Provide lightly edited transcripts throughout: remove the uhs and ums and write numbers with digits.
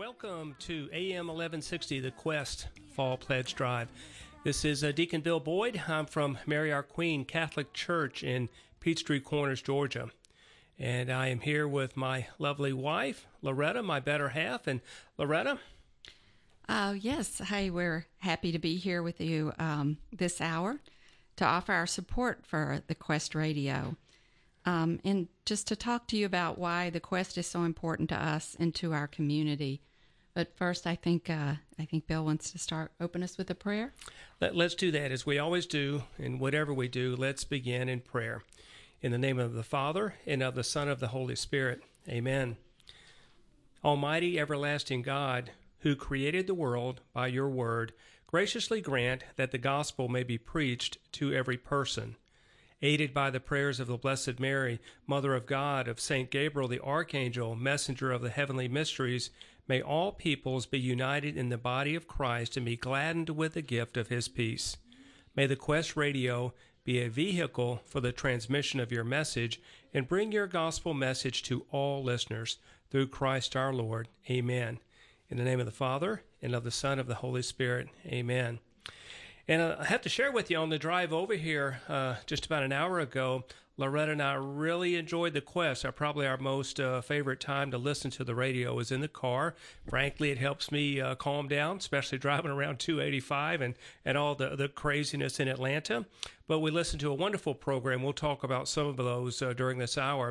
Welcome to AM 1160, the Quest Fall Pledge Drive. This is Deacon Bill Boyd. I'm from Mary Our Queen Catholic Church in Peachtree Corners, Georgia. And I am here with my lovely wife, Loretta, my better half. And Loretta? Yes. Hey, we're happy to be here with you this hour to offer our support for the Quest Radio. And just to talk to you about why the Quest is so important to us and to our community. But first, I think Bill wants to open us with a prayer. Let's do that as we always do, and whatever we do, let's begin in prayer. In the name of the Father, and of the Son, of the Holy Spirit. Amen. Almighty, everlasting God, who created the world by your word, graciously grant that the gospel may be preached to every person. Aided by the prayers of the Blessed Mary, Mother of God, of Saint Gabriel the Archangel, messenger of the heavenly mysteries, may all peoples be united in the body of Christ and be gladdened with the gift of his peace. May the Quest Radio be a vehicle for the transmission of your message and bring your gospel message to all listeners through Christ our Lord. Amen. In the name of the Father, and of the Son, of the Holy Spirit. Amen. And I have to share with you on the drive over here just about an hour ago, Loretta and I really enjoyed the Quest. Probably our most favorite time to listen to the radio is in the car. Frankly, it helps me calm down, especially driving around 285 and all the craziness in Atlanta. But we listened to a wonderful program. We'll talk about some of those during this hour.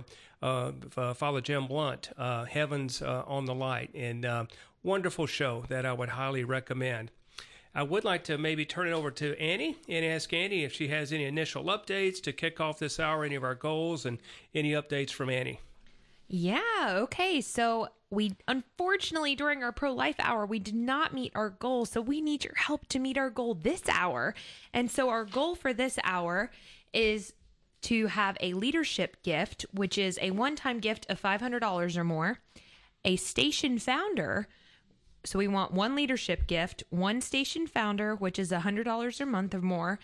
Father Jim Blunt, Heavens on the Light, and wonderful show that I would highly recommend. I would like to maybe turn it over to Annie and ask Annie if she has any initial updates to kick off this hour, any of our goals, and any updates from Annie. Yeah, okay. So we, unfortunately, during our pro-life hour, we did not meet our goal. So we need your help to meet our goal this hour. And so our goal for this hour is to have a leadership gift, which is a one-time gift of $500 or more, a station founder. So we want one leadership gift, one station founder, which is $100 a month or more,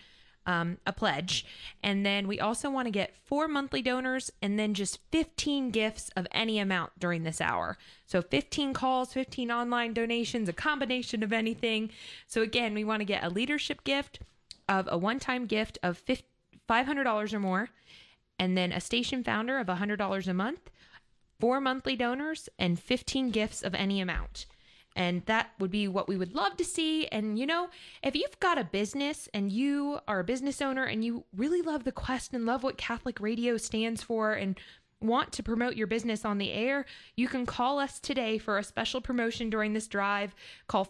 a pledge. And then we also want to get 4 monthly donors and then just 15 gifts of any amount during this hour. So 15 calls, 15 online donations, a combination of anything. So again, we want to get a leadership gift of a one-time gift of $500 or more, and then a station founder of $100 a month, 4 monthly donors, and 15 gifts of any amount. And that would be what we would love to see. And, you know, if you've got a business and you are a business owner and you really love the Quest and love what Catholic Radio stands for and want to promote your business on the air, you can call us today for a special promotion during this drive. Call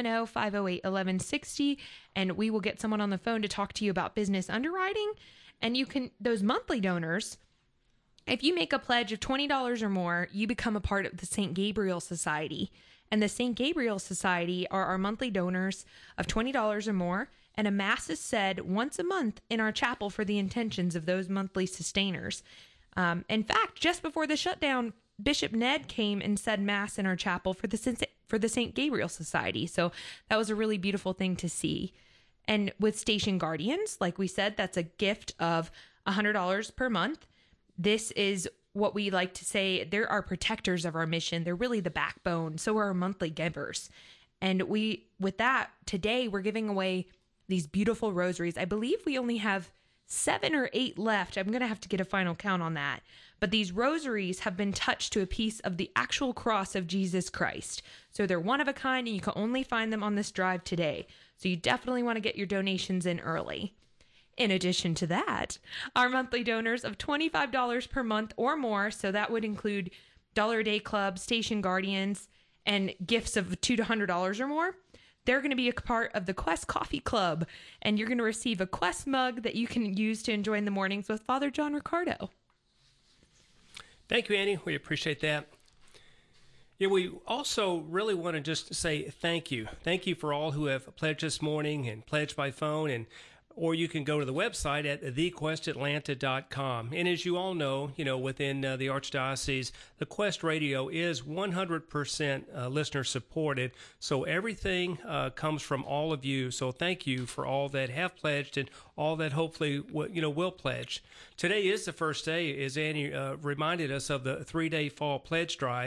470-508-1160 and we will get someone on the phone to talk to you about business underwriting. And you can, those monthly donors, if you make a pledge of $20 or more, you become a part of the St. Gabriel Society. And the St. Gabriel Society are our monthly donors of $20 or more, and a mass is said once a month in our chapel for the intentions of those monthly sustainers. In fact, just before the shutdown, Bishop Ned came and said mass in our chapel for the St. Gabriel Society. So that was a really beautiful thing to see. And with Station Guardians, like we said, that's a gift of $100 per month. This is what we like to say, they're our protectors of our mission. They're really the backbone. So are our monthly givers. And with that, today we're giving away these beautiful rosaries. I believe we only have 7 or 8 left. I'm going to have to get a final count on that. But these rosaries have been touched to a piece of the actual cross of Jesus Christ. So they're one of a kind and you can only find them on this drive today. So you definitely want to get your donations in early. In addition to that, our monthly donors of $25 per month or more, so that would include Dollar a Day Club, Station Guardians, and gifts of $200 to $100 or more, they're going to be a part of the Quest Coffee Club, and you're going to receive a Quest mug that you can use to enjoy in the mornings with Father John Ricardo. Thank you, Annie. We appreciate that. Yeah, we also really want to just say thank you. Thank you for all who have pledged this morning and pledged by phone, or you can go to the website at thequestatlanta.com. And as you all know, within the Archdiocese, the Quest Radio is 100% listener supported. So everything comes from all of you. So thank you for all that have pledged and all that hopefully will pledge. Today is the first day, as Annie reminded us, of the 3-day fall pledge drive.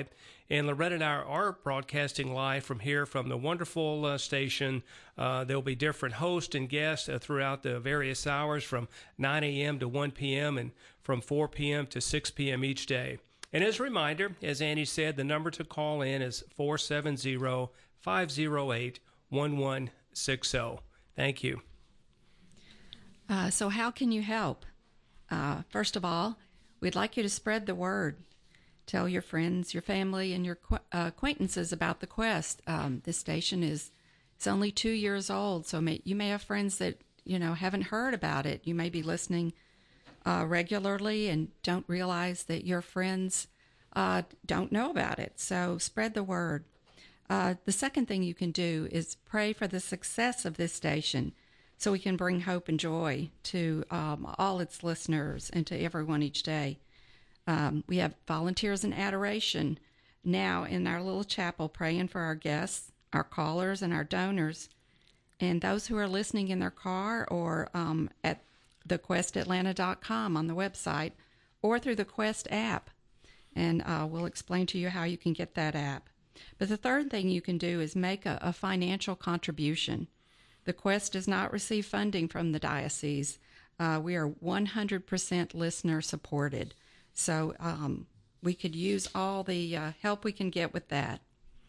And Loretta and I are broadcasting live from here from the wonderful station. There'll be different hosts and guests throughout the various hours from 9 a.m. to 1 p.m. and from 4 p.m. to 6 p.m. each day. And as a reminder, as Annie said, the number to call in is 470-508-1160. Thank you. So how can you help? First of all, we'd like you to spread the word. Tell your friends, your family, and your acquaintances about the Quest. This station is only 2 years old, so you may have friends that haven't heard about it. You may be listening regularly and don't realize that your friends don't know about it. So spread the word. The second thing you can do is pray for the success of this station, so we can bring hope and joy to all its listeners and to everyone each day. We have volunteers in adoration now in our little chapel praying for our guests, our callers, and our donors, and those who are listening in their car or at thequestatlanta.com on the website or through the Quest app. And we'll explain to you how you can get that app. But the third thing you can do is make a financial contribution. The Quest does not receive funding from the diocese. We are 100% listener supported. So we could use all the help we can get with that.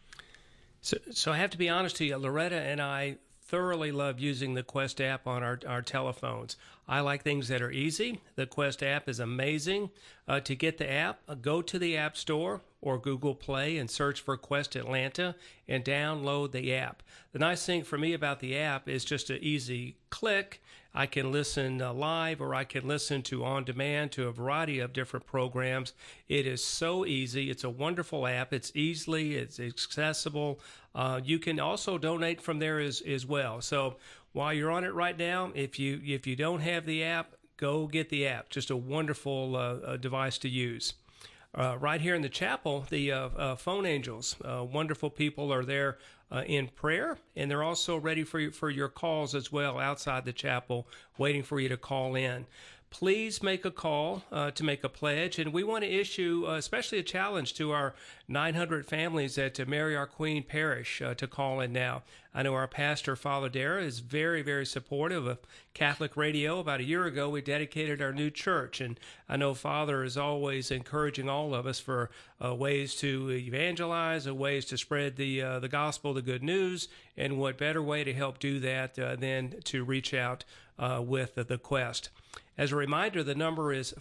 So I have to be honest to you, Loretta and I thoroughly love using the Quest app on our telephones. I like things that are easy. The Quest app is amazing. To get the app, go to the App Store or Google Play and search for Quest Atlanta and download the app. The nice thing for me about the app is just an easy click. I can listen live or I can listen to on demand to a variety of different programs. It is so easy. It's a wonderful app. It's accessible. You can also donate from there as well. So while you're on it right now, if you don't have the app, go get the app. Just a wonderful device to use. Right here in the chapel, the phone angels, wonderful people, are there in prayer, and they're also ready for your calls as well outside the chapel, waiting for you to call in. Please make a call to make a pledge, and we want to issue especially a challenge to our 900 families at Mary Our Queen Parish to call in now. I know our pastor, Father Dara, is very, very supportive of Catholic Radio. About a year ago, we dedicated our new church, and I know Father is always encouraging all of us for ways to evangelize, ways to spread the gospel, the good news, and what better way to help do that than to reach out with the Quest. As a reminder, the number is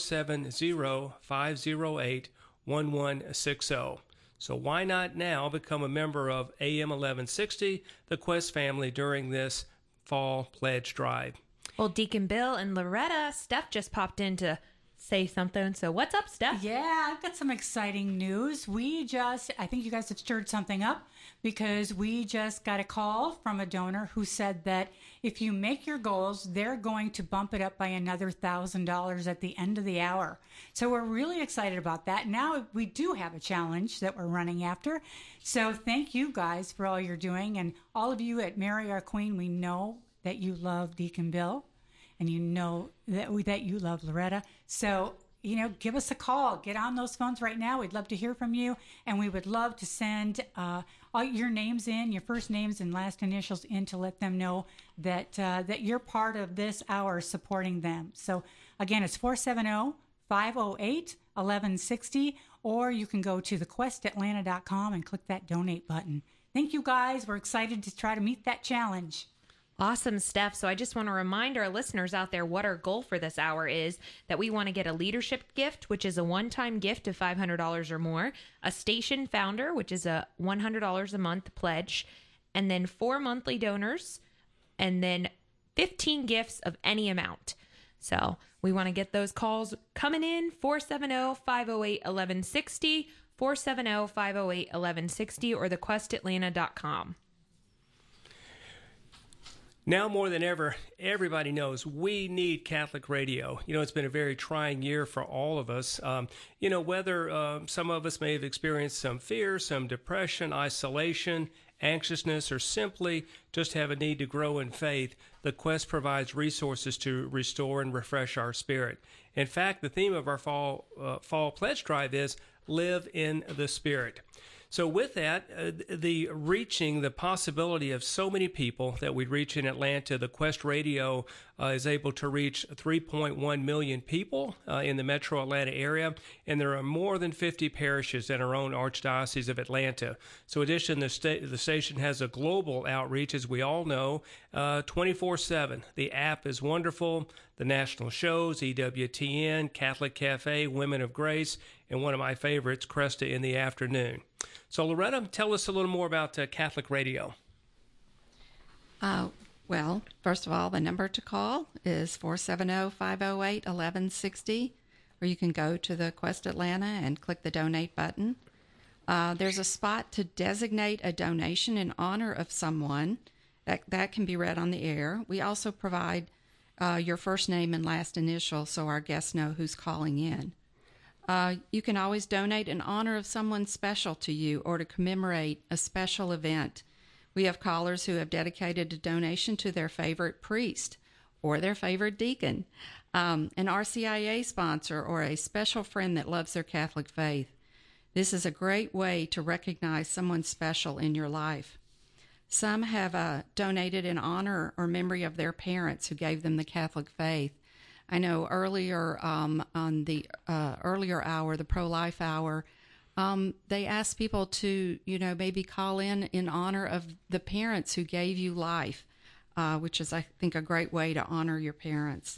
470-508-1160. So why not now become a member of AM 1160, the Quest family, during this fall pledge drive? Well, Deacon Bill and Loretta, Steph just popped in to say something. So what's up, Steph? Yeah, I've got some exciting news. I think you guys have stirred something up, because we just got a call from a donor who said that if you make your goals, they're going to bump it up by another $1,000 at the end of the hour. So we're really excited about that. Now we do have a challenge that we're running after. So thank you guys for all you're doing. And all of you at Mary Our Queen, we know that you love Deacon Bill, and you know that you love Loretta. So, give us a call. Get on those phones right now. We'd love to hear from you. And we would love to send all your names in, your first names and last initials in, to let them know that you're part of this hour supporting them. So, again, it's 470-508-1160, or you can go to thequestatlanta.com and click that donate button. Thank you, guys. We're excited to try to meet that challenge. Awesome, Steph. So I just want to remind our listeners out there what our goal for this hour is, that we want to get a leadership gift, which is a one-time gift of $500 or more, a station founder, which is a $100 a month pledge, and then 4 monthly donors, and then 15 gifts of any amount. So we want to get those calls coming in, 470-508-1160, 470-508-1160, or thequestatlanta.com. Now more than ever, everybody knows we need Catholic radio. It's been a very trying year for all of us. Whether some of us may have experienced some fear, some depression, isolation, anxiousness, or simply just have a need to grow in faith, the Quest provides resources to restore and refresh our spirit. In fact, the theme of our fall pledge drive is live in the Spirit. So with that, the reaching the possibility of so many people that we reach in Atlanta, the Quest Radio is able to reach 3.1 million people in the metro Atlanta area, and there are more than 50 parishes in our own Archdiocese of Atlanta. So in addition, the station has a global outreach, as we all know, 24/7. The app is wonderful. The national shows, EWTN, Catholic Cafe, Women of Grace, and one of my favorites, Cresta in the Afternoon. So Loretta, tell us a little more about Catholic Radio. Well, first of all, the number to call is 470-508-1160, or you can go to the Quest Atlanta and click the donate button. There's a spot to designate a donation in honor of someone. That can be read on the air. We also provide your first name and last initial so our guests know who's calling in. You can always donate in honor of someone special to you or to commemorate a special event. We have callers who have dedicated a donation to their favorite priest or their favorite deacon, an RCIA sponsor, or a special friend that loves their Catholic faith. This is a great way to recognize someone special in your life. Some have donated in honor or memory of their parents who gave them the Catholic faith. I know earlier on the earlier hour, the pro-life hour, they asked people to, maybe call in honor of the parents who gave you life, which is, I think, a great way to honor your parents.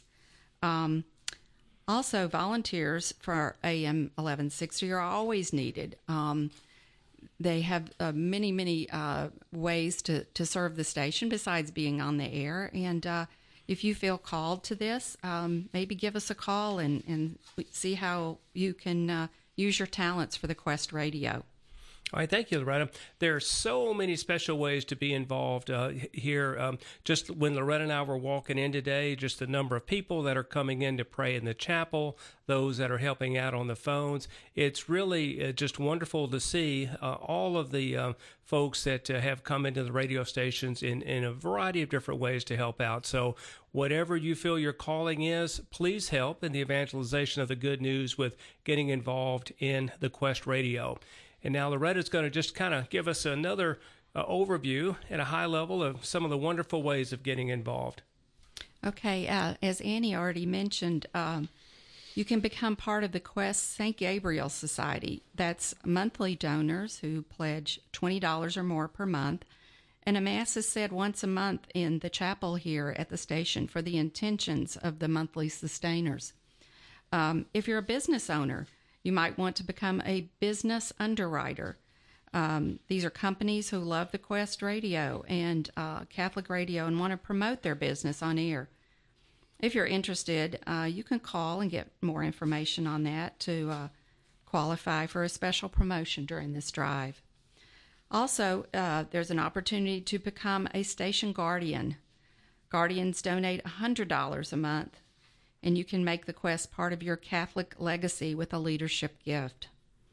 Also, volunteers for AM 1160 are always needed. They have many ways to serve the station besides being on the air. And if you feel called to this, maybe give us a call and see how you can use your talents for the Quest Radio. All right, thank you, Loretta. There are so many special ways to be involved here. Just when Loretta and I were walking in today, just the number of people that are coming in to pray in the chapel, those that are helping out on the phones. It's really just wonderful to see all of the folks that have come into the radio stations in a variety of different ways to help out. So whatever you feel your calling is, please help in the evangelization of the good news with getting involved in the Quest Radio. And now Loretta's going to just kind of give us another overview at a high level of some of the wonderful ways of getting involved. Okay, as Annie already mentioned, you can become part of the Quest St. Gabriel Society. That's monthly donors who pledge $20 or more per month. And a Mass is said once a month in the chapel here at the station for the intentions of the monthly sustainers. If you're a business owner, you might want to become a business underwriter. These are companies who love the Quest Radio and Catholic Radio and want to promote their business on air. If you're interested, you can call and get more information on that to qualify for a special promotion during this drive. Also, there's an opportunity to become a station guardian. Guardians donate $100 a month, and you can make the Quest part of your Catholic legacy with a leadership gift.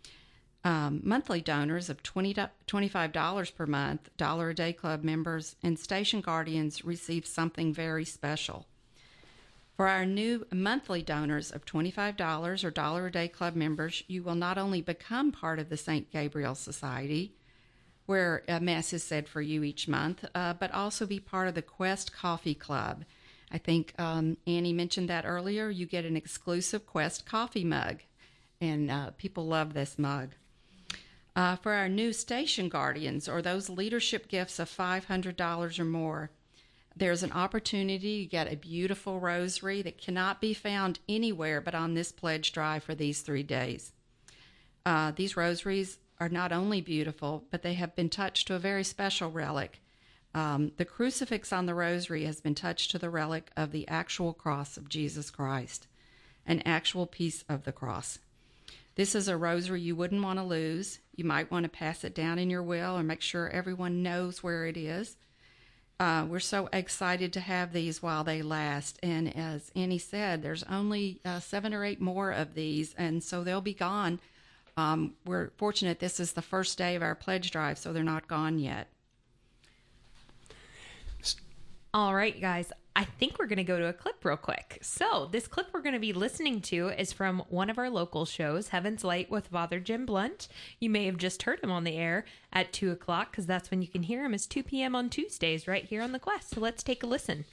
Monthly donors of $25 per month, Dollar a Day Club members, and Station Guardians receive something very special. For our new monthly donors of $25 or Dollar a Day Club members, you will not only become part of the St. Gabriel Society, where a Mass is said for you each month, but also be part of the Quest Coffee Club. I think Annie mentioned that earlier. You get an exclusive Quest coffee mug, and people love this mug. For our new station guardians, or those leadership gifts of $500 or more, there's an opportunity to get a beautiful rosary that cannot be found anywhere but on this pledge drive for these 3 days. These rosaries are not only beautiful, but they have been touched to a very special relic. The crucifix on the rosary has been touched to the relic of the actual cross of Jesus Christ, an actual piece of the cross. This is a rosary you wouldn't want to lose. You might want to pass it down in your will or make sure everyone knows where it is. We're so excited to have these while they last. And as Annie said, there's only 7 or 8 more of these, and so they'll be gone. We're fortunate this is the first day of our pledge drive, so they're not gone yet. All right, guys. I think we're going to go to a clip real quick. So this clip we're going to be listening to is from one of our local shows, Heaven's Light with Father Jim Blunt. You may have just heard him on the air at 2 o'clock because that's when you can hear him. It's 2 p.m. on Tuesdays right here on The Quest. So let's take a listen.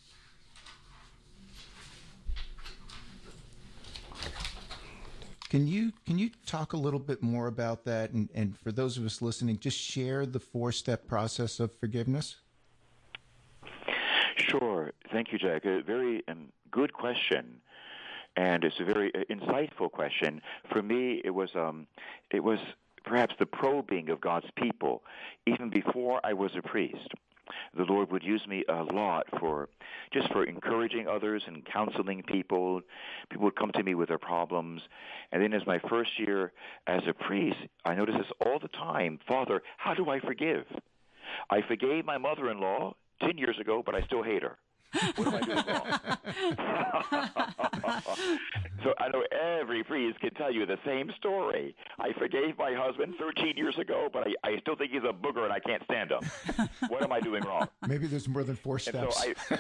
Can you talk a little bit more about that? And for those of us listening, just share the 4-step process of forgiveness? Sure. Thank you, Jack. A very good question, and it's a very insightful question. For me, it was perhaps the probing of God's people, even before I was a priest. The Lord would use me a lot for encouraging others and counseling people. People would come to me with their problems. And then as my first year as a priest, I noticed this all the time. Father, how do I forgive? I forgave my mother-in-law 10 years ago, but I still hate her. What am I doing wrong? So I know every priest can tell you the same story. I forgave my husband 13 years ago, but I still think he's a booger and I can't stand him. What am I doing wrong? Maybe there's more than 4 steps.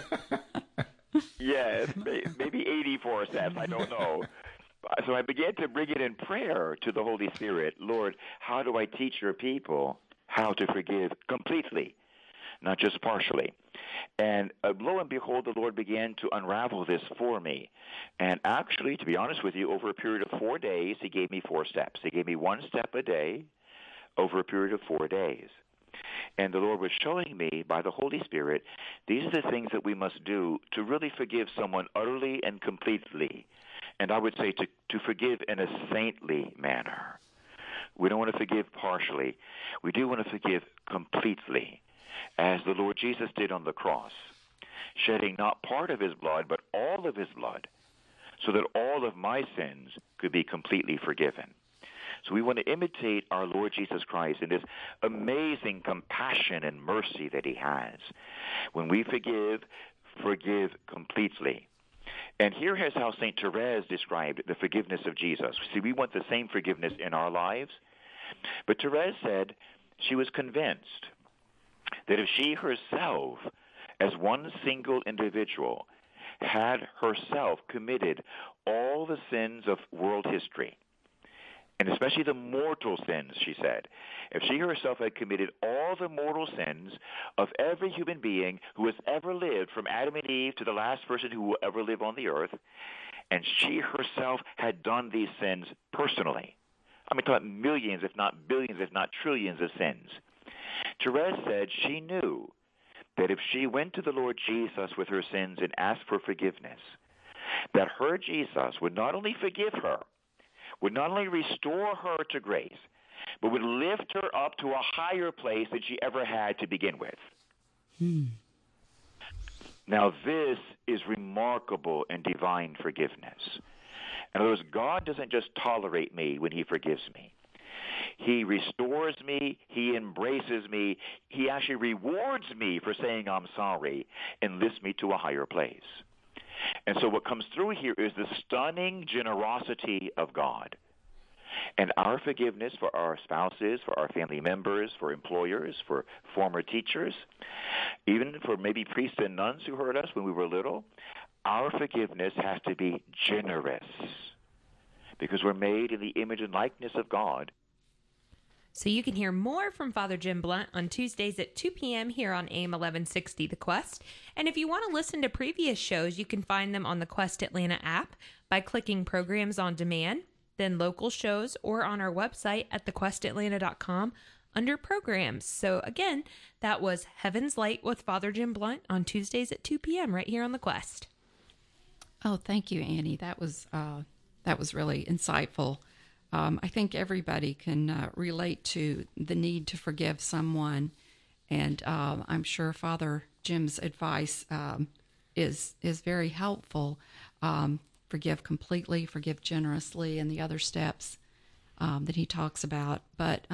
Yes, maybe 84 steps. I don't know. So I began to bring it in prayer to the Holy Spirit. Lord, how do I teach your people how to forgive completely, not just partially? And lo and behold, the Lord began to unravel this for me. And actually, to be honest with you, over a period of 4 days, he gave me 4 steps. He gave me 1 step a day over a period of 4 days. And the Lord was showing me by the Holy Spirit, these are the things that we must do to really forgive someone utterly and completely. And I would say to forgive in a saintly manner. We don't want to forgive partially. We do want to forgive completely, as the Lord Jesus did on the cross, shedding not part of his blood, but all of his blood, so that all of my sins could be completely forgiven. So we want to imitate our Lord Jesus Christ in this amazing compassion and mercy that he has. When we forgive completely. And here is how St. Therese described the forgiveness of Jesus. See, we want the same forgiveness in our lives. But Therese said she was convinced that if she herself, as one single individual, had herself committed all the sins of world history, and especially the mortal sins, she said, if she herself had committed all the mortal sins of every human being who has ever lived, from Adam and Eve to the last person who will ever live on the earth, and she herself had done these sins personally, I mean, talking about millions, if not billions, if not trillions of sins, Therese said she knew that if she went to the Lord Jesus with her sins and asked for forgiveness, that her Jesus would not only forgive her, would not only restore her to grace, but would lift her up to a higher place than she ever had to begin with. Now, this is remarkable and divine forgiveness. In other words, God doesn't just tolerate me when he forgives me. He restores me. He embraces me. He actually rewards me for saying I'm sorry and lifts me to a higher place. And so what comes through here is the stunning generosity of God. And our forgiveness for our spouses, for our family members, for employers, for former teachers, even for maybe priests and nuns who hurt us when we were little, our forgiveness has to be generous because we're made in the image and likeness of God. So you can hear more from Father Jim Blunt on Tuesdays at 2 p.m. here on AM 1160 The Quest. And if you want to listen to previous shows, you can find them on the Quest Atlanta app by clicking Programs on Demand, then Local Shows, or on our website at thequestatlanta.com under Programs. So again, that was Heaven's Light with Father Jim Blunt on Tuesdays at 2 p.m. right here on The Quest. Oh, thank you, Annie. That was really insightful. I think everybody can relate to the need to forgive someone, and I'm sure Father Jim's advice is very helpful. Forgive completely, forgive generously, and the other steps that he talks about. But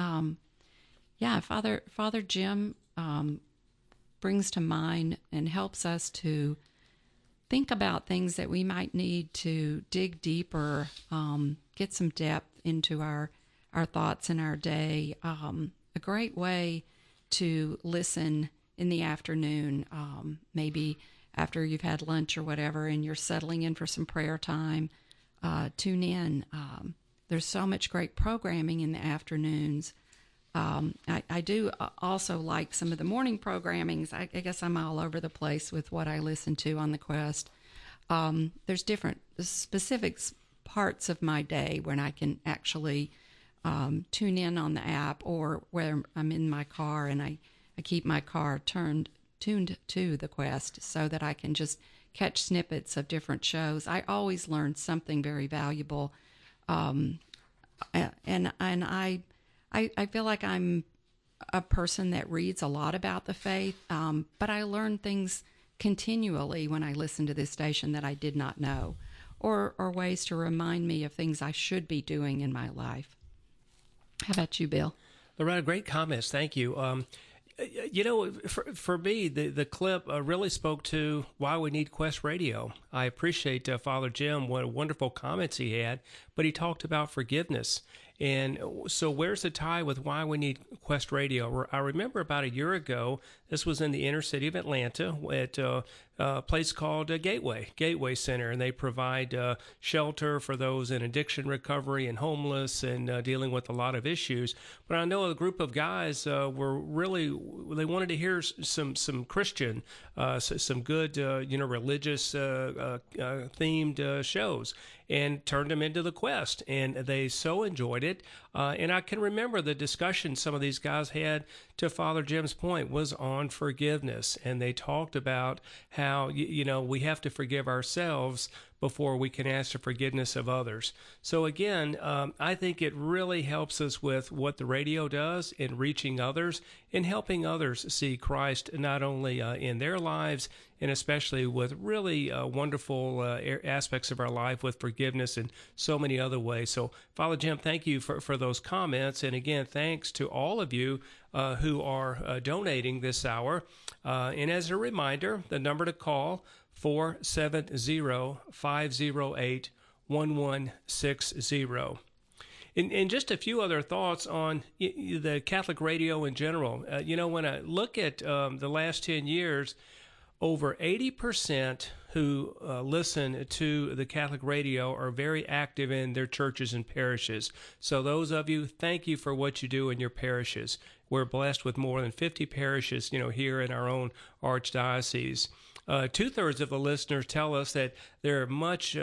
Father Jim brings to mind and helps us to think about things that we might need to dig deeper, get some depth into our thoughts in our day. A great way to listen in the afternoon, maybe after you've had lunch or whatever and you're settling in for some prayer time, tune in. There's so much great programming in the afternoons. I do also like some of the morning programmings. I guess I'm all over the place with what I listen to on the Quest. There's different specific parts of my day when I can actually tune in on the app, or where I'm in my car and I keep my car tuned to the Quest so that I can just catch snippets of different shows. I always learn something very valuable, and I feel like I'm a person that reads a lot about the faith, but I learn things continually when I listen to this station that I did not know, or ways to remind me of things I should be doing in my life. How about you, Bill? Loretta, great comments. Thank you. You know, for me, the clip really spoke to why we need Quest Radio. I appreciate Father Jim, what wonderful comments he had, but he talked about forgiveness. And so where's the tie with why we need Quest Radio? I remember about a year ago, this was in the inner city of Atlanta at a place called Gateway Center, and they provide shelter for those in addiction recovery and homeless and dealing with a lot of issues. But I know a group of guys were really, they wanted to hear some Christian, some good, religious themed shows, and turned them into the Quest, and they so enjoyed it. And I can remember the discussion some of these guys had, to Father Jim's point, was on forgiveness, and they talked about how we have to forgive ourselves before we can ask for forgiveness of others. So again, I think it really helps us with what the radio does in reaching others and helping others see Christ not only in their lives, and especially with really wonderful aspects of our life with forgiveness and so many other ways. So, Father Jim, thank you for those comments. And again, thanks to all of you who are donating this hour. And as a reminder, the number to call, 470-508-1160. And just a few other thoughts on the Catholic radio in general. When I look at the last 10 years, over 80% who listen to the Catholic radio are very active in their churches and parishes. So those of you, thank you for what you do in your parishes. We're blessed with more than 50 parishes, here in our own archdiocese. 2/3 of the listeners tell us that they're much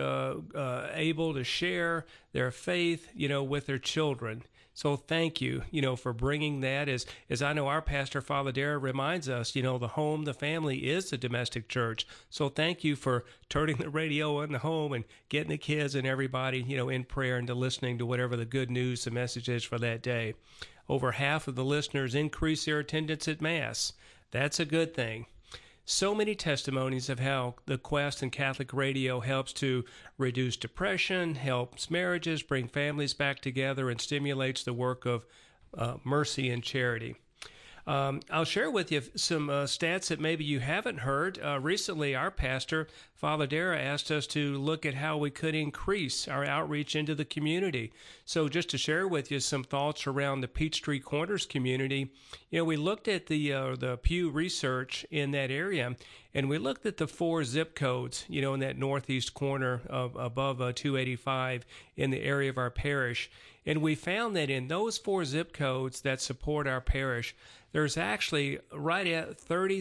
able to share their faith, with their children. So thank you, for bringing that. As I know our pastor, Father Dara, reminds us, the home, the family is the domestic church. So thank you for turning the radio on the home and getting the kids and everybody, in prayer and to listening to whatever the good news, the message is for that day. Over half of the listeners increase their attendance at Mass. That's a good thing. So many testimonies of how the Quest and Catholic radio helps to reduce depression, helps marriages, bring families back together, and stimulates the work of mercy and charity. I'll share with you some stats that maybe you haven't heard. Recently, our pastor, Father Dara, asked us to look at how we could increase our outreach into the community. So just to share with you some thoughts around the Peachtree Corners community, we looked at the Pew research in that area, and we looked at the 4 zip codes, in that northeast corner of above 285 in the area of our parish. And we found that in those 4 zip codes that support our parish, there's actually right at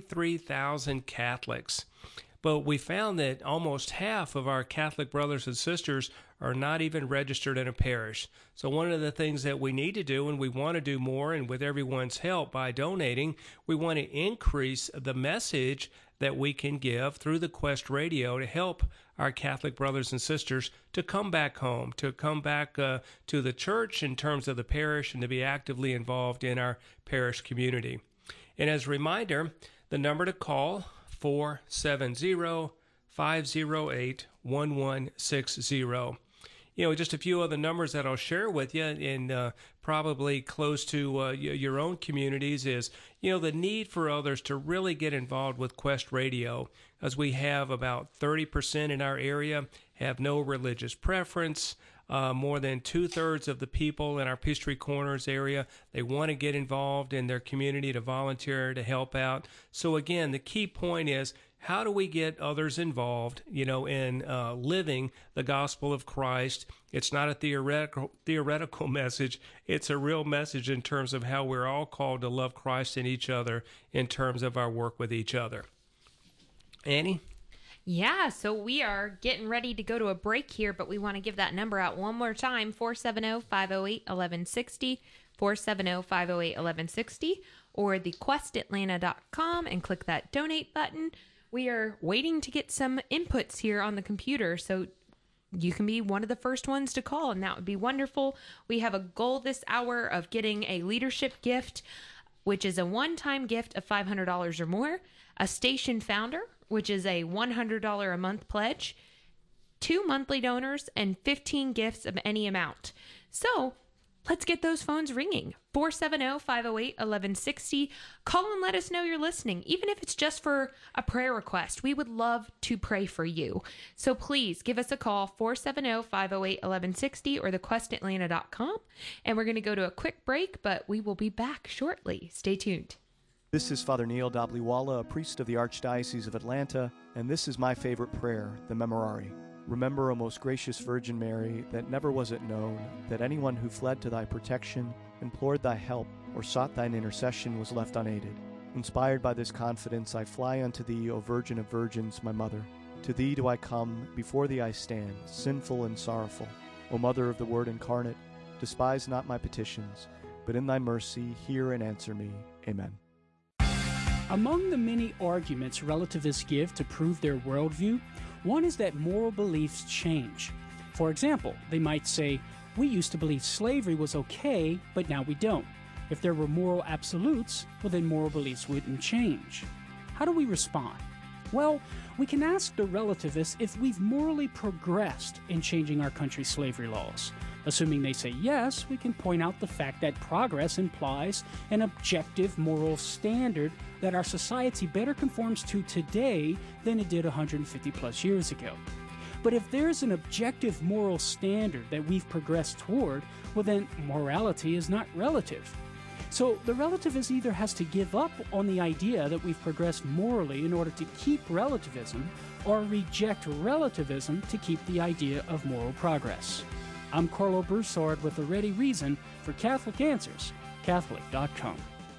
33,000 Catholics. But we found that almost half of our Catholic brothers and sisters are not even registered in a parish. So one of the things that we need to do, and we want to do more, and with everyone's help by donating, we want to increase the message that we can give through the Quest Radio to help our Catholic brothers and sisters to come back home, to come back to the church in terms of the parish, and to be actively involved in our parish community. And as a reminder, the number to call, 470-508-1160. Just a few other numbers that I'll share with you, and probably close to your own communities, is, the need for others to really get involved with Quest Radio, as we have about 30% in our area have no religious preference. More than 2/3 of the people in our Peachtree Corners area, they want to get involved in their community, to volunteer, to help out. So again, the key point is how do we get others involved, in living the gospel of Christ? It's not a theoretical message. It's a real message in terms of how we're all called to love Christ and each other in terms of our work with each other. Annie? Yeah, so we are getting ready to go to a break here, but we want to give that number out one more time, 470-508-1160, 470-508-1160, or thequestatlanta.com, and click that donate button. We are waiting to get some inputs here on the computer, so you can be one of the first ones to call, and that would be wonderful. We have a goal this hour of getting a leadership gift, which is a one-time gift of $500 or more, a station founder, which is a $100 a month pledge, 2 monthly donors, and 15 gifts of any amount. So let's get those phones ringing. 470-508-1160. Call and let us know you're listening, even if it's just for a prayer request. We would love to pray for you. So please give us a call, 470-508-1160 or thequestatlanta.com. And we're going to go to a quick break, but we will be back shortly. Stay tuned. This is Father Neil Dabliwala, a priest of the Archdiocese of Atlanta, and this is my favorite prayer, the Memorare. Remember, O most gracious Virgin Mary, that never was it known that anyone who fled to thy protection, implored thy help, or sought thine intercession was left unaided. Inspired by this confidence, I fly unto thee, O Virgin of Virgins, my Mother. To thee do I come, before thee I stand, sinful and sorrowful. O Mother of the Word incarnate, despise not my petitions, but in thy mercy hear and answer me. Amen. Among the many arguments relativists give to prove their worldview, one is that moral beliefs change. For example, they might say, we used to believe slavery was okay, but now we don't. If there were moral absolutes, well then moral beliefs wouldn't change. How do we respond? Well, we can ask the relativists if we've morally progressed in changing our country's slavery laws. Assuming they say yes, we can point out the fact that progress implies an objective moral standard that our society better conforms to today than it did 150 plus years ago. But if there's an objective moral standard that we've progressed toward, well then morality is not relative. So the relativist either has to give up on the idea that we've progressed morally in order to keep relativism, or reject relativism to keep the idea of moral progress. I'm Carlo Broussard with a ready reason for Catholic Answers, Catholic.com.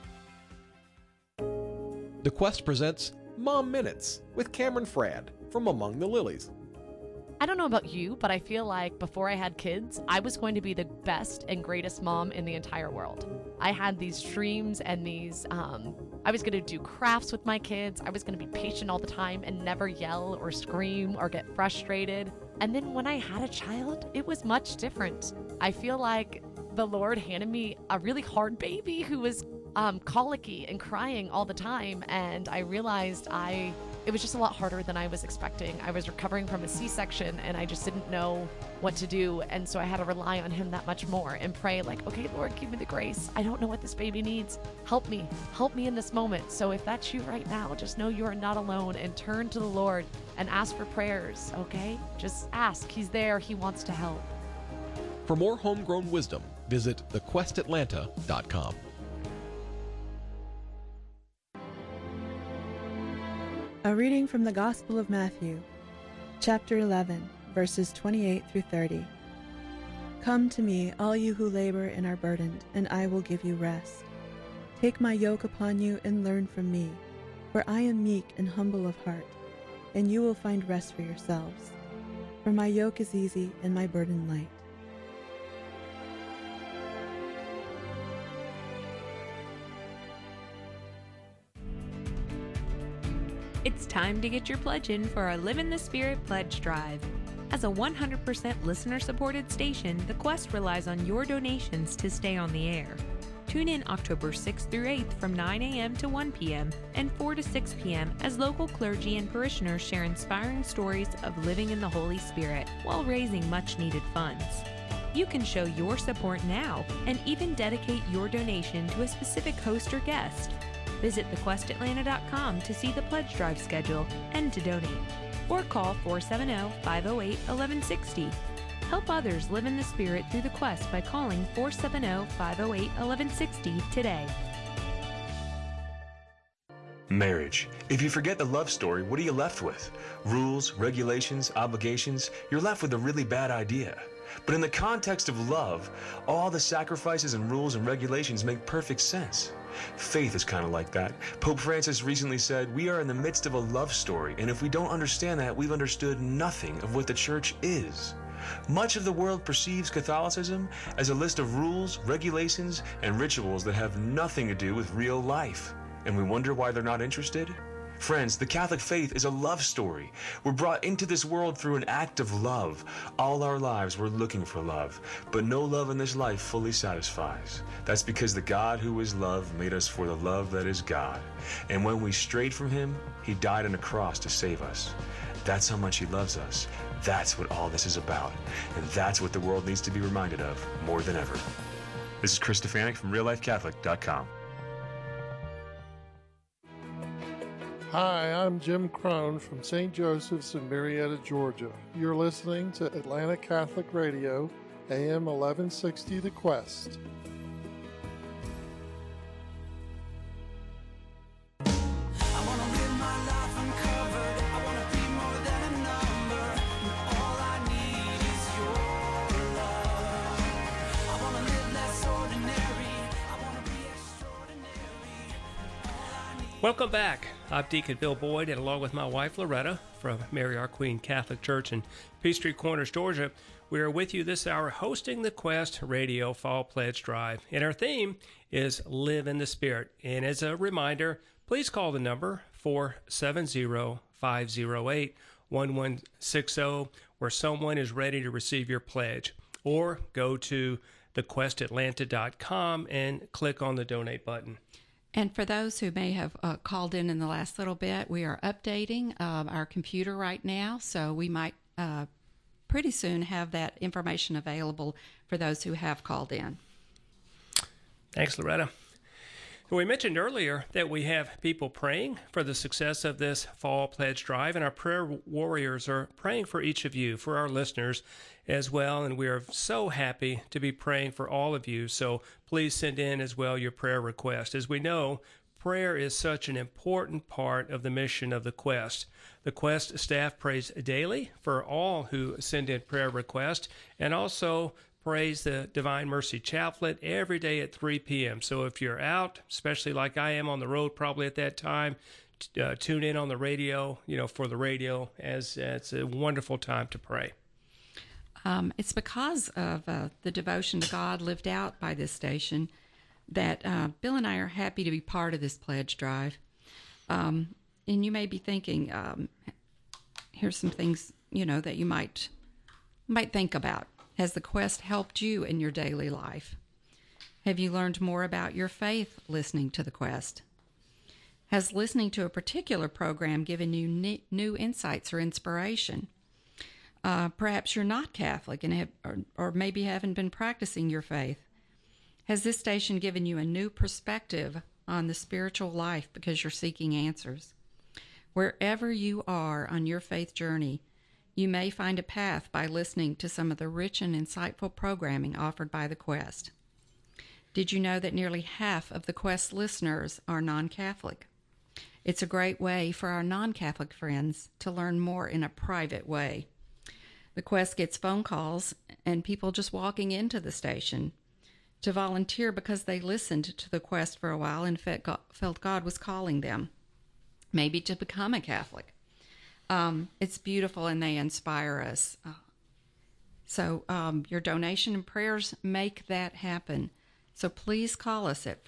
The Quest presents Mom Minutes with Cameron Fradd from Among the Lilies. I don't know about you, but I feel like before I had kids, I was going to be the best and greatest mom in the entire world. I had these dreams and I was going to do crafts with my kids. I was going to be patient all the time and never yell or scream or get frustrated. And then when I had a child, it was much different. I feel like the Lord handed me a really hard baby who was colicky and crying all the time. And I realized it was just a lot harder than I was expecting. I was recovering from a C-section and I just didn't know what to do. And so I had to rely on him that much more and pray like, okay, Lord, give me the grace. I don't know what this baby needs. Help me in this moment. So if that's you right now, just know you are not alone and turn to the Lord and ask for prayers, okay? Just ask. He's there. He wants to help. For more homegrown wisdom, visit thequestatlanta.com. A reading from the Gospel of Matthew, chapter 11, verses 28 through 30. Come to me, all you who labor and are burdened, and I will give you rest. Take my yoke upon you and learn from me, for I am meek and humble of heart, and you will find rest for yourselves. For my yoke is easy and my burden light. It's time to get your pledge in for our Live in the Spirit pledge drive. As a 100% listener-supported station, The Quest relies on your donations to stay on the air. Tune in October 6th through 8th from 9 a.m. to 1 p.m. and 4 to 6 p.m. as local clergy and parishioners share inspiring stories of living in the Holy Spirit while raising much-needed funds. You can show your support now and even dedicate your donation to a specific host or guest. Visit thequestatlanta.com to see the pledge drive schedule and to donate. Or call 470-508-1160. Help others live in the Spirit through the Quest by calling 470-508-1160 today. Marriage. If you forget the love story, what are you left with? Rules, regulations, obligations? You're left with a really bad idea. But in the context of love, all the sacrifices and rules and regulations make perfect sense. Faith is kind of like that. Pope Francis recently said, we are in the midst of a love story, and if we don't understand that, we've understood nothing of what the church is. Much of the world perceives Catholicism as a list of rules, regulations, and rituals that have nothing to do with real life. And we wonder why they're not interested? Friends, the Catholic faith is a love story. We're brought into this world through an act of love. All our lives we're looking for love, but no love in this life fully satisfies. That's because the God who is love made us for the love that is God. And when we strayed from him, he died on a cross to save us. That's how much he loves us. That's what all this is about. And that's what the world needs to be reminded of more than ever. This is Chris Stefanik from RealLifeCatholic.com. Hi, I'm Jim Crone from St. Joseph's in Marietta, Georgia. You're listening to Atlanta Catholic Radio, AM 1160 The Quest. Welcome back. I'm Deacon Bill Boyd, and along with my wife Loretta from Mary Our Queen Catholic Church in Peachtree Corners, Georgia, we are with you this hour hosting the Quest Radio Fall Pledge Drive. And our theme is Live in the Spirit. And as a reminder, please call the number 470-508-1160 where someone is ready to receive your pledge. Or go to thequestatlanta.com and click on the donate button. And for those who may have called in the last little bit, we are updating our computer right now, so we might pretty soon have that information available for those who have called in. Thanks, Loretta. We mentioned earlier that we have people praying for the success of this Fall Pledge Drive, and our prayer warriors are praying for each of you, for our listeners as well, and we are so happy to be praying for all of you, so please send in as well your prayer request. As we know, prayer is such an important part of the mission of the Quest. The Quest staff prays daily for all who send in prayer requests, and also praise the Divine Mercy Chaplet every day at 3 p.m. So if you're out, especially like I am on the road probably at that time, tune in on the radio, for the radio, as it's a wonderful time to pray. It's because of the devotion to God lived out by this station that Bill and I are happy to be part of this pledge drive. And you may be thinking, here's some things, that you might think about. Has the Quest helped you in your daily life? Have you learned more about your faith listening to the Quest? Has listening to a particular program given you new insights or inspiration? Perhaps you're not Catholic and or maybe haven't been practicing your faith. Has this station given you a new perspective on the spiritual life because you're seeking answers? Wherever you are on your faith journey, you may find a path by listening to some of the rich and insightful programming offered by the Quest. Did you know that nearly half of the Quest listeners are non-Catholic? It's a great way for our non-Catholic friends to learn more in a private way. The Quest gets phone calls and people just walking into the station to volunteer because they listened to the Quest for a while and felt God was calling them, maybe to become a Catholic. It's beautiful and they inspire us. So your donation and prayers make that happen. So please call us at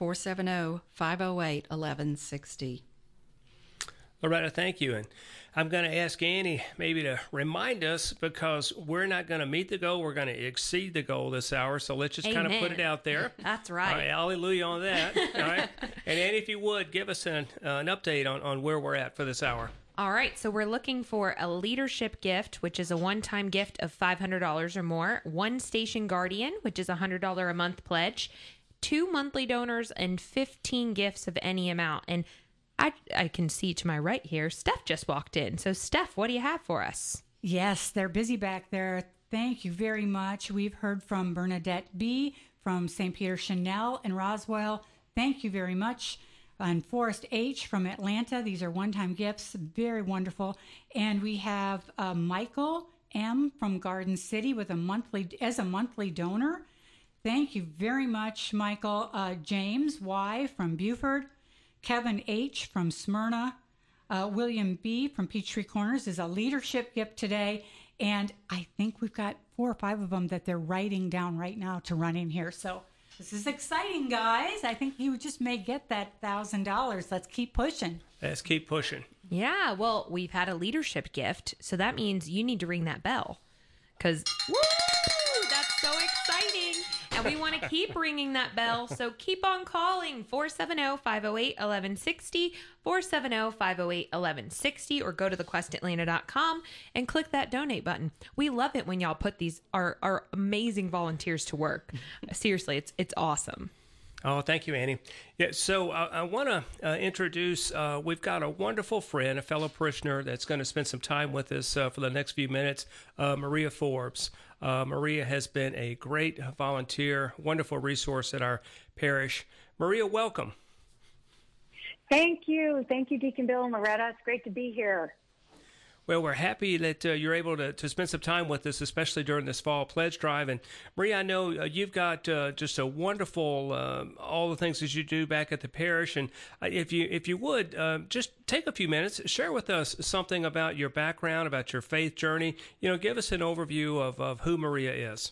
470-508-1160. Loretta, thank you. And I'm going to ask Annie maybe to remind us, because we're not going to meet the goal. We're going to exceed the goal this hour. So let's just kind of put it out there. That's right. All right, hallelujah on that. All right. And Annie, if you would, give us an update on where we're at for this hour. All right, so we're looking for a leadership gift, which is a one-time gift of $500 or more, one station guardian, which is a $100 a month pledge, 2 monthly donors, and 15 gifts of any amount. And I can see to my right here, Steph just walked in. So, Steph, what do you have for us? Yes, they're busy back there. Thank you very much. We've heard from Bernadette B., from St. Peter Chanel in Roswell. Thank you very much. And Forrest H. from Atlanta. These are one-time gifts, very wonderful. And we have Michael M. from Garden City with a monthly donor. Thank you very much, Michael. James Y. from Buford. Kevin H. from Smyrna. William B. from Peachtree Corners is a leadership gift today. And I think we've got 4 or 5 of them that they're writing down right now to run in here. So this is exciting, guys. I think you just may get that $1,000. Let's keep pushing. Let's keep pushing. Yeah, well, we've had a leadership gift, so that means you need to ring that bell. Because, woo, that's so exciting. And we want to keep ringing that bell, so keep on calling 470-508-1160, 470-508-1160, or go to thequestatlanta.com and click that donate button. We love it when y'all put our amazing volunteers to work. Seriously, it's awesome. Oh, thank you, Annie. Yeah, so I want to introduce, we've got a wonderful friend, a fellow parishioner that's going to spend some time with us for the next few minutes, Maria Forbes. Maria has been a great volunteer, wonderful resource at our parish. Maria, welcome. Thank you. Thank you, Deacon Bill and Loretta. It's great to be here. Well, we're happy that you're able to spend some time with us, especially during this fall pledge drive. And Maria, I know you've got just a wonderful all the things that you do back at the parish. And if you would just take a few minutes, share with us something about your background, about your faith journey. Give us an overview of who Maria is.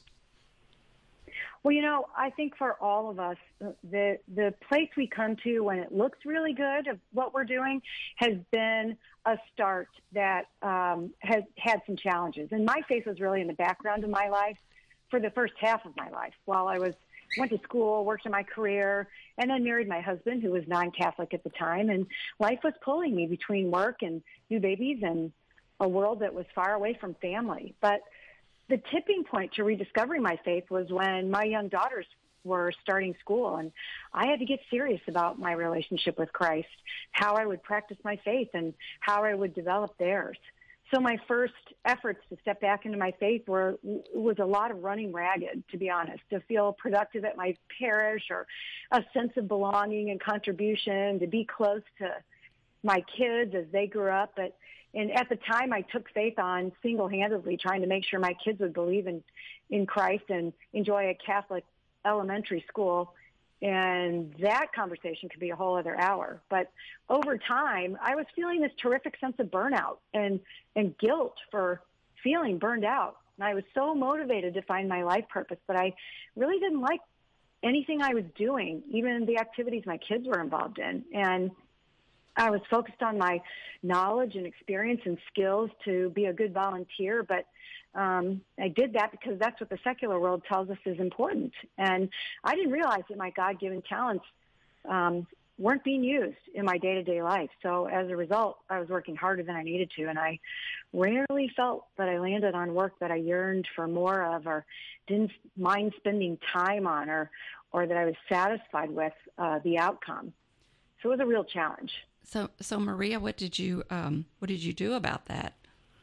Well, I think for all of us, the place we come to when it looks really good of what we're doing has been a start that has had some challenges. And my faith was really in the background of my life for the first half of my life while I went to school, worked in my career, and then married my husband, who was non-Catholic at the time. And life was pulling me between work and new babies and a world that was far away from family. But the tipping point to rediscovering my faith was when my young daughters were starting school, and I had to get serious about my relationship with Christ, how I would practice my faith, and how I would develop theirs. So my first efforts to step back into my faith was a lot of running ragged, to be honest, to feel productive at my parish or a sense of belonging and contribution, to be close to my kids as they grew up. And at the time, I took faith on single-handedly trying to make sure my kids would believe in Christ and enjoy a Catholic elementary school. And that conversation could be a whole other hour. But over time, I was feeling this terrific sense of burnout and guilt for feeling burned out. And I was so motivated to find my life purpose, but I really didn't like anything I was doing, even the activities my kids were involved in. And I was focused on my knowledge and experience and skills to be a good volunteer, but I did that because that's what the secular world tells us is important. And I didn't realize that my God-given talents weren't being used in my day-to-day life. So as a result, I was working harder than I needed to, and I rarely felt that I landed on work that I yearned for more of or didn't mind spending time on or that I was satisfied with the outcome. So it was a real challenge. So Maria, what did you do about that?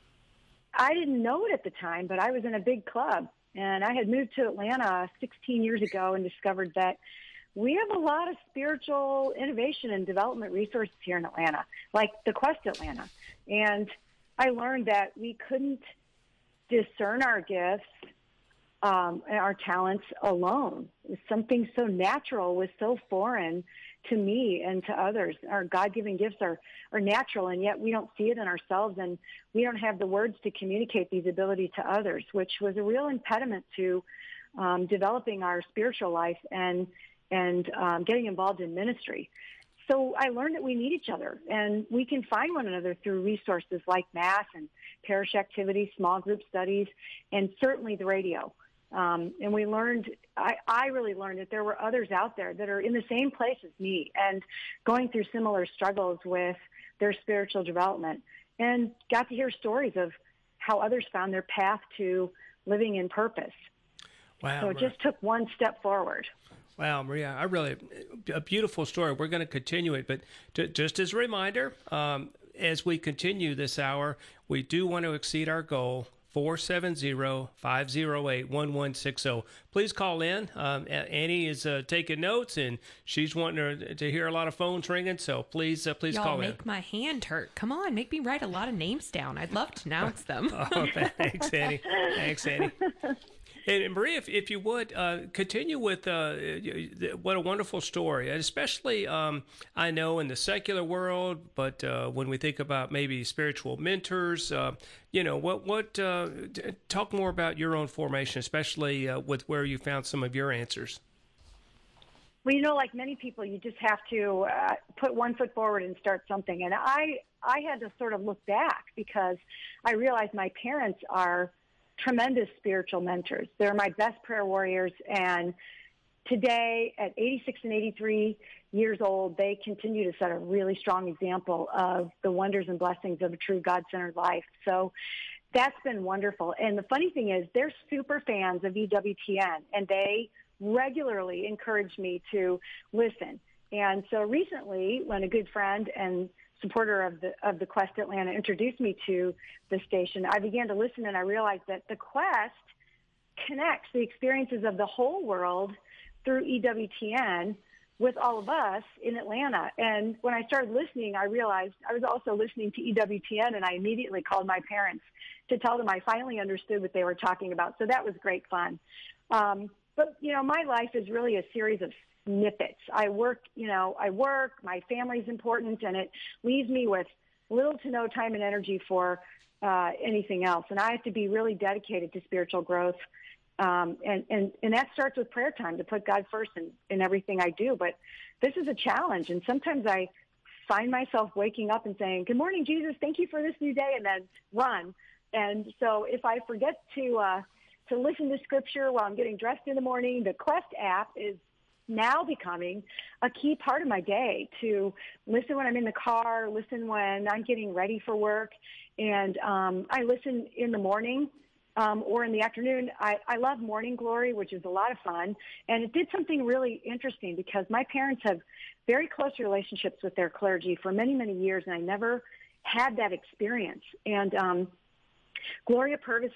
I didn't know it at the time, but I was in a big club, and I had moved to Atlanta 16 years ago and discovered that we have a lot of spiritual innovation and development resources here in Atlanta, like the Quest Atlanta. And I learned that we couldn't discern our gifts and our talents alone. It was something so natural, was so foreign to me and to others. Our God-given gifts are natural, and yet we don't see it in ourselves, and we don't have the words to communicate these abilities to others, which was a real impediment to developing our spiritual life and getting involved in ministry. So I learned that we need each other, and we can find one another through resources like Mass and parish activities, small group studies, and certainly the radio. And we learned, I really learned that there were others out there that are in the same place as me and going through similar struggles with their spiritual development, and got to hear stories of how others found their path to living in purpose. Wow. So it just took one step forward. Wow, Maria, a beautiful story. We're going to continue it, but just as a reminder, as we continue this hour, we do want to exceed our goal 470-508-1160. Please call in. Annie is taking notes, and she's wanting to hear a lot of phones ringing, so please Y'all call in. make my hand hurt. Come on, make me write a lot of names down. I'd love to announce them. Oh, thanks, Annie. Thanks, Annie. And Maria, if you would, continue with what a wonderful story, especially I know in the secular world, but when we think about maybe spiritual mentors, talk more about your own formation, especially with where you found some of your answers. Well, like many people, you just have to put one foot forward and start something. And I had to sort of look back because I realized my parents are tremendous spiritual mentors. They're my best prayer warriors, and today at 86 and 83 years old, they continue to set a really strong example of the wonders and blessings of a true God-centered life. So that's been wonderful. And the funny thing is they're super fans of EWTN, and they regularly encourage me to listen. And so recently, when a good friend and supporter of the Quest Atlanta introduced me to the station, I began to listen, and I realized that the Quest connects the experiences of the whole world through EWTN with all of us in Atlanta. And when I started listening, I realized I was also listening to EWTN, and I immediately called my parents to tell them I finally understood what they were talking about. So that was great fun. But my life is really a series of snippets. I work, my family's important, and it leaves me with little to no time and energy for anything else. And I have to be really dedicated to spiritual growth. And that starts with prayer time, to put God first in everything I do. But this is a challenge. And sometimes I find myself waking up and saying, "Good morning, Jesus. Thank you for this new day," and then run. And so if I forget to listen to scripture while I'm getting dressed in the morning, the Quest app is now becoming a key part of my day, to listen when I'm in the car, listen when I'm getting ready for work. And I listen in the morning or in the afternoon. I love Morning Glory, which is a lot of fun. And it did something really interesting because my parents have very close relationships with their clergy for many, many years, and I never had that experience. And Gloria Purvis,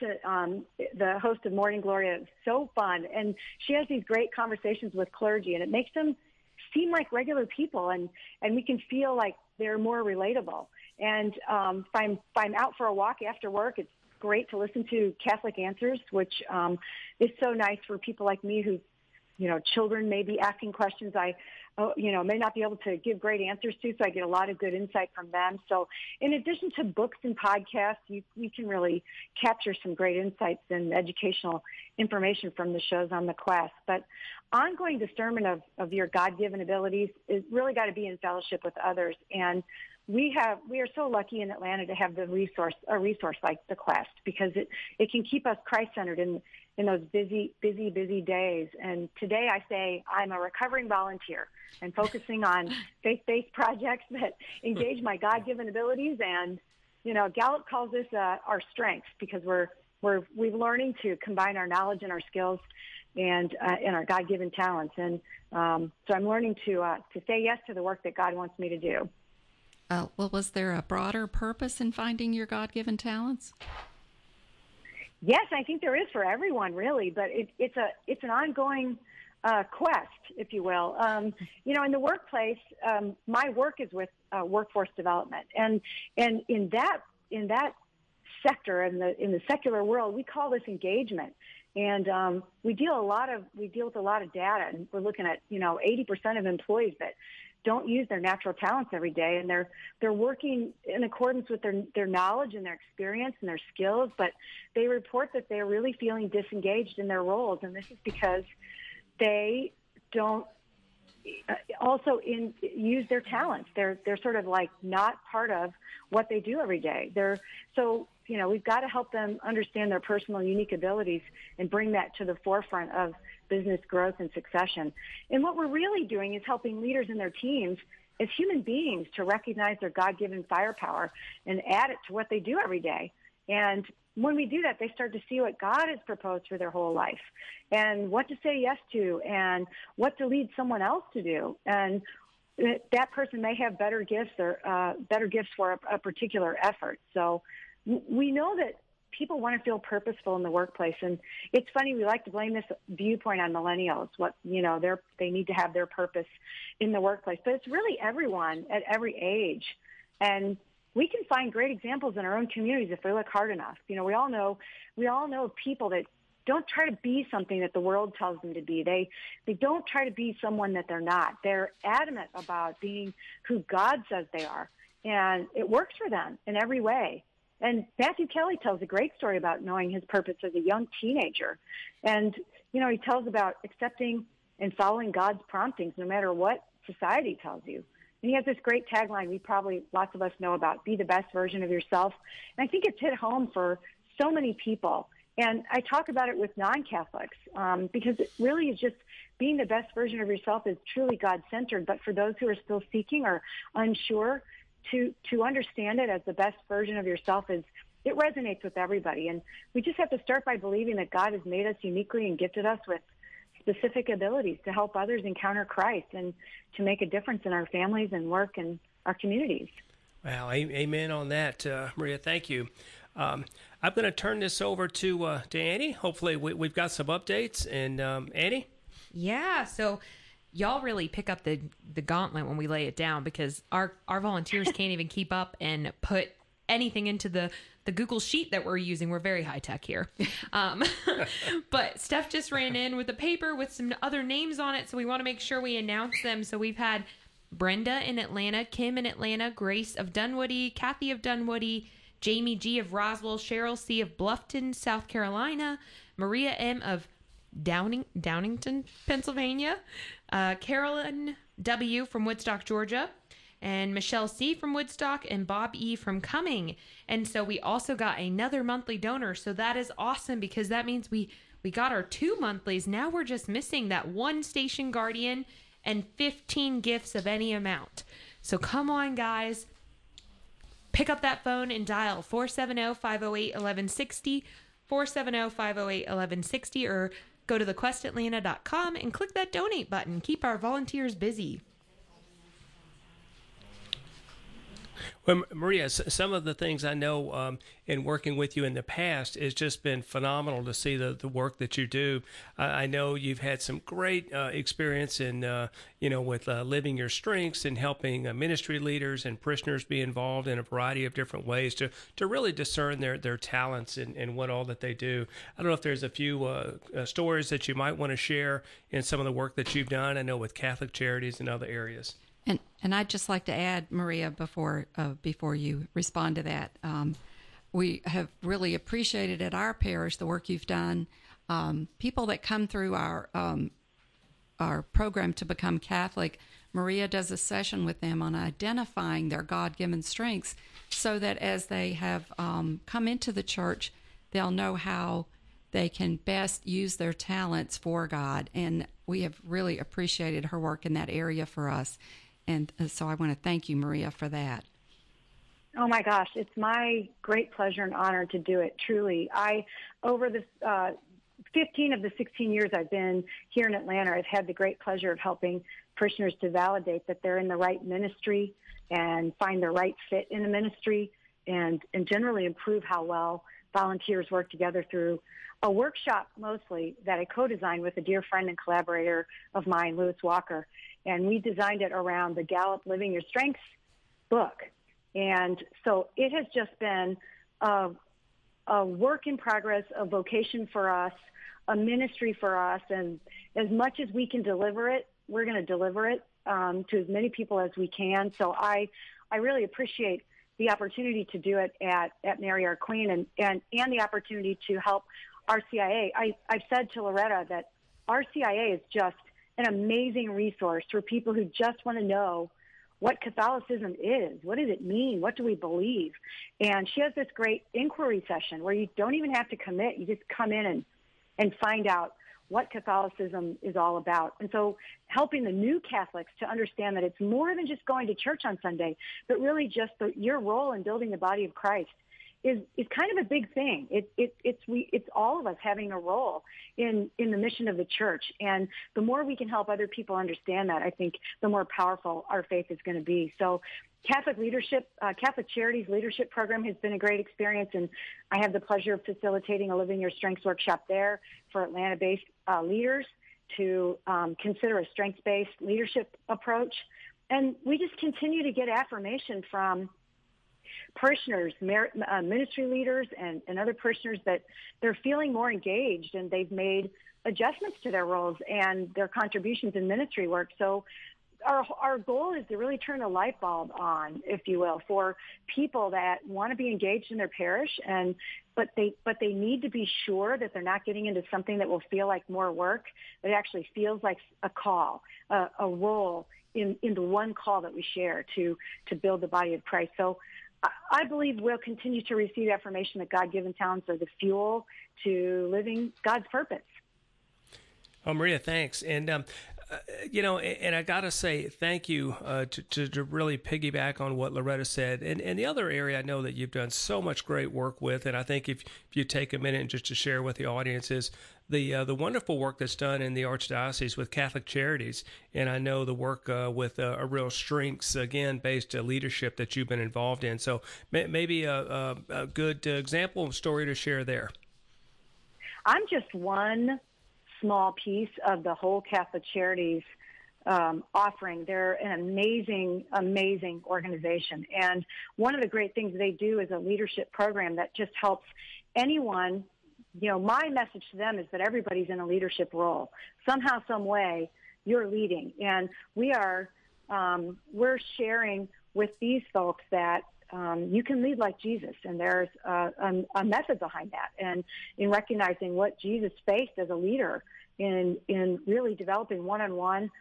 the host of Morning Gloria, is so fun, and she has these great conversations with clergy, and it makes them seem like regular people, and we can feel like they're more relatable. And if I'm out for a walk after work, it's great to listen to Catholic Answers, which is so nice for people like me who, children may be asking questions I may not be able to give great answers to, so I get a lot of good insight from them. So in addition to books and podcasts, you can really capture some great insights and educational information from the shows on the Quest. But ongoing discernment of your God-given abilities is really got to be in fellowship with others. And we are so lucky in Atlanta to have a resource like the Quest, because it can keep us Christ-centered in those busy days. And today I say I'm a recovering volunteer and focusing on faith-based projects that engage my God-given abilities. And, Gallup calls this our strengths, because we're learning to combine our knowledge and our skills and our God-given talents. And so I'm learning to say yes to the work that God wants me to do. Well, was there a broader purpose in finding your God-given talents? Yes, I think there is for everyone, really, but it's an ongoing quest, if you will. In the workplace, my work is with workforce development, and in that sector, in the secular world, we call this engagement. And we deal with a lot of data, and we're looking at 80% of employees that don't use their natural talents every day, and they're working in accordance with their knowledge and their experience and their skills, but they report that they're really feeling disengaged in their roles, and this is because they don't also use their talents. They're sort of like not part of what they do every day. We've got to help them understand their personal unique abilities and bring that to the forefront of business growth and succession. And what we're really doing is helping leaders and their teams as human beings to recognize their God-given firepower and add it to what they do every day. And when we do that, they start to see what God has proposed for their whole life and what to say yes to and what to lead someone else to do. And that person may have better gifts or better gifts for a particular effort. So we know that people want to feel purposeful in the workplace. And it's funny, we like to blame this viewpoint on millennials. They need to have their purpose in the workplace, but it's really everyone at every age. And we can find great examples in our own communities if we look hard enough. We all know people that don't try to be something that the world tells them to be. They don't try to be someone that they're not. They're adamant about being who God says they are. And it works for them in every way. And Matthew Kelly tells a great story about knowing his purpose as a young teenager. And, he tells about accepting and following God's promptings no matter what society tells you. And he has this great tagline lots of us know about, be the best version of yourself. And I think it's hit home for so many people. And I talk about it with non-Catholics because it really is just being the best version of yourself is truly God-centered. But for those who are still seeking or unsure, to understand it as the best version of yourself it resonates with everybody. And we just have to start by believing that God has made us uniquely and gifted us with specific abilities to help others encounter Christ and to make a difference in our families and work and our communities. Well, amen on that, Maria. Thank you. I'm going to turn this over to Annie. Hopefully we've got some updates. And Annie? Yeah, so y'all really pick up the gauntlet when we lay it down, because our volunteers can't even keep up and put anything into the Google Sheet that we're using. We're very high tech here. But Steph just ran in with a paper with some other names on it, so we want to make sure we announce them. So we've had Brenda in Atlanta, Kim in Atlanta, Grace of Dunwoody, Kathy of Dunwoody, Jamie G. of Roswell, Cheryl C. of Bluffton, South Carolina, Maria M. of Downington, Pennsylvania, Carolyn W. from Woodstock, Georgia, and Michelle C. from Woodstock, and Bob E. from Cumming. And so we also got another monthly donor. So that is awesome, because that means we got our 2 monthlies. Now we're just missing that one station guardian and 15 gifts of any amount. So come on, guys. Pick up that phone and dial 470-508-1160, 470-508-1160, or go to thequestatlanta.com and click that donate button. Keep our volunteers busy. Well, Maria, some of the things I know in working with you in the past has just been phenomenal to see the work that you do. I know you've had some great experience in, with living your strengths and helping ministry leaders and parishioners be involved in a variety of different ways to really discern their talents and what all that they do. I don't know if there's a few stories that you might want to share in some of the work that you've done, I know with Catholic Charities and other areas. And I'd just like to add, Maria, before you respond to that, we have really appreciated at our parish the work you've done. People that come through our program to become Catholic, Maria does a session with them on identifying their God-given strengths, so that as they have come into the church, they'll know how they can best use their talents for God. And we have really appreciated her work in that area for us. And so I want to thank you, Maria, for that. Oh, my gosh. It's my great pleasure and honor to do it, truly. Over the 15 of the 16 years I've been here in Atlanta, I've had the great pleasure of helping parishioners to validate that they're in the right ministry and find their right fit in the ministry, and generally improve how well volunteers work together through a workshop mostly that I co-designed with a dear friend and collaborator of mine, Lewis Walker. And we designed it around the Gallup Living Your Strengths book. And so it has just been a work in progress, a vocation for us, a ministry for us. And as much as we can deliver it, we're going to deliver it to as many people as we can. So I really appreciate the opportunity to do it at Mary Our Queen and the opportunity to help RCIA. I've said to Loretta that RCIA is just an amazing resource for people who just want to know what Catholicism is. What does it mean? What do we believe? And she has this great inquiry session where you don't even have to commit. You just come in and find out what Catholicism is all about. And so helping the new Catholics to understand that it's more than just going to church on Sunday, but really just your role in building the body of Christ is kind of a big thing. It's all of us having a role in the mission of the church. And the more we can help other people understand that, I think the more powerful our faith is going to be. So Catholic Charities Leadership Program has been a great experience, and I have the pleasure of facilitating a Living Your Strengths workshop there for Atlanta-based leaders to consider a strengths-based leadership approach. And we just continue to get affirmation from parishioners, ministry leaders, and other parishioners that they're feeling more engaged, and they've made adjustments to their roles and their contributions in ministry work. So our goal is to really turn a light bulb on, if you will, for people that want to be engaged in their parish, but they need to be sure that they're not getting into something that will feel like more work. It actually feels like a call, a role in the one call that we share to build the body of Christ. So I believe we'll continue to receive affirmation that God-given talents are the fuel to living God's purpose. Oh, Maria, thanks. And, and I got to say thank you to really piggyback on what Loretta said. And the other area I know that you've done so much great work with, and I think if you take a minute just to share with the audience, is the wonderful work that's done in the Archdiocese with Catholic Charities. And I know the work with a real strengths, again, based leadership that you've been involved in. So maybe a good example story to share there. I'm just one small piece of the whole Catholic Charities offering. They're an amazing, amazing organization. And one of the great things they do is a leadership program that just helps anyone. My message to them is that everybody's in a leadership role. Somehow, some way, you're leading. And we're sharing with these folks that you can lead like Jesus, and there's a method behind that, and in recognizing what Jesus faced as a leader in really developing one-on-one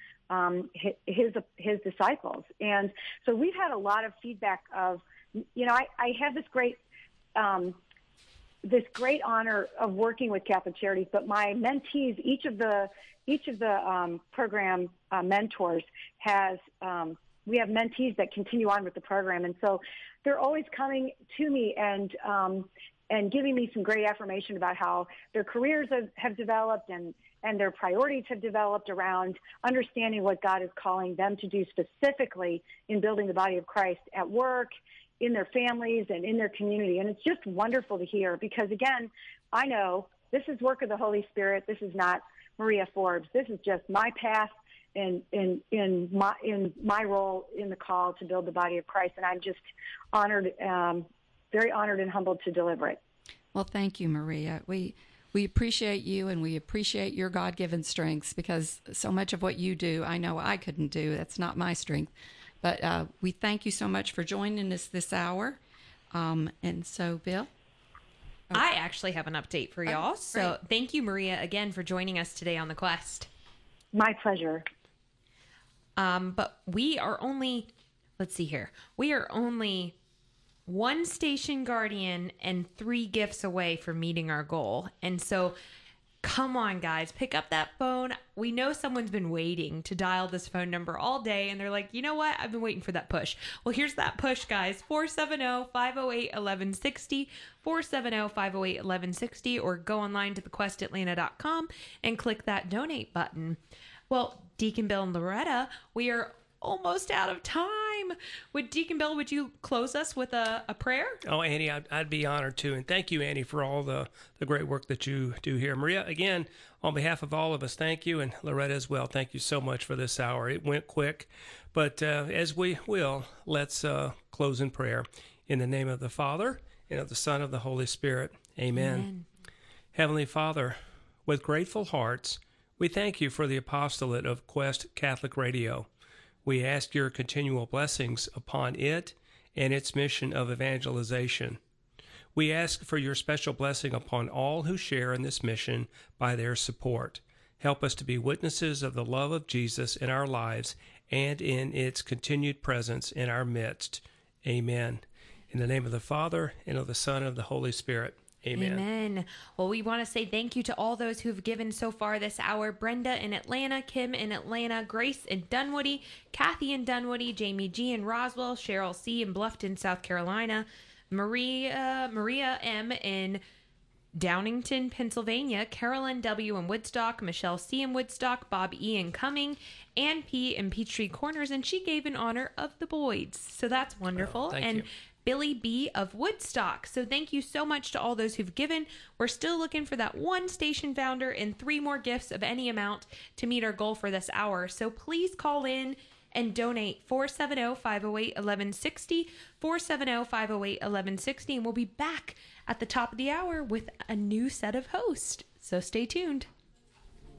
his disciples. And so we've had a lot of feedback of, I have this great honor of working with Catholic Charities, but my mentees, each of the program mentors has. We have mentees that continue on with the program, and so they're always coming to me and giving me some great affirmation about how their careers have developed and their priorities have developed around understanding what God is calling them to do specifically in building the body of Christ at work, in their families, and in their community. And it's just wonderful to hear because, again, I know this is work of the Holy Spirit. This is not Maria Forbes. This is just my path in my role in the call to build the body of Christ, and I'm just honored, very honored and humbled to deliver it. Well, thank you, Maria. We appreciate you, and we appreciate your God-given strengths, because so much of what you do, I know I couldn't do. That's not my strength. But we thank you so much for joining us this hour. And so, Bill? Okay. I actually have an update for y'all. So thank you, Maria, again for joining us today on The Quest. My pleasure. But we are only, let's see here. We are only one station guardian and 3 gifts away from meeting our goal. And so come on, guys, pick up that phone. We know someone's been waiting to dial this phone number all day, and they're like, you know what? I've been waiting for that push. Well, here's that push, guys. 470-508-1160, 470-508-1160, or go online to thequestatlanta.com and click that donate button. Well, Deacon Bill and Loretta, we are almost out of time. Deacon Bill, would you close us with a prayer? Oh, Annie, I'd be honored to. And thank you, Annie, for all the great work that you do here. Maria, again, on behalf of all of us, thank you. And Loretta as well, thank you so much for this hour. It went quick. But as we will, let's close in prayer. In the name of the Father, and of the Son, and of the Holy Spirit. Amen. Amen. Heavenly Father, with grateful hearts, we thank you for the apostolate of Quest Catholic Radio. We ask your continual blessings upon it and its mission of evangelization. We ask for your special blessing upon all who share in this mission by their support. Help us to be witnesses of the love of Jesus in our lives and in its continued presence in our midst. Amen. In the name of the Father, and of the Son, and of the Holy Spirit. Amen. Amen. Well, we want to say thank you to all those who've given so far this hour. Brenda in Atlanta, Kim in Atlanta, Grace in Dunwoody, Kathy in Dunwoody, Jamie G in Roswell, Cheryl C in Bluffton, South Carolina, Maria M in Downington, Pennsylvania, Carolyn W. in Woodstock, Michelle C. in Woodstock, Bob E. in Cumming, Ann P. in Peachtree Corners, and she gave in honor of the Boyds. So that's wonderful. Thank and you. Billy B. of Woodstock. So thank you so much to all those who've given. We're still looking for that one station founder and 3 more gifts of any amount to meet our goal for this hour. So please call in and donate 470-508-1160, 470-508-1160, and we'll be back at the top of the hour with a new set of hosts. So stay tuned.